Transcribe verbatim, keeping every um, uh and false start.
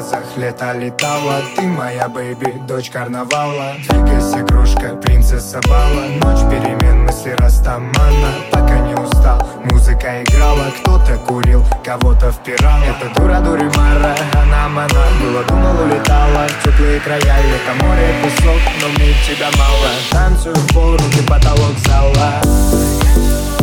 глазах лето летала. Ты моя бэйби, дочь карнавала. Двигайся, крошка, принцесса бала. Ночь перемен, мысли растамана. Пока не устал, музыка играла. Кто-то курил, кого-то впирал. Это дура дуримара, она мана. Было, думал, улетала в теплые края. Лето, море, песок, но мне тебя мало. Танцую в пол, руки потолок зала.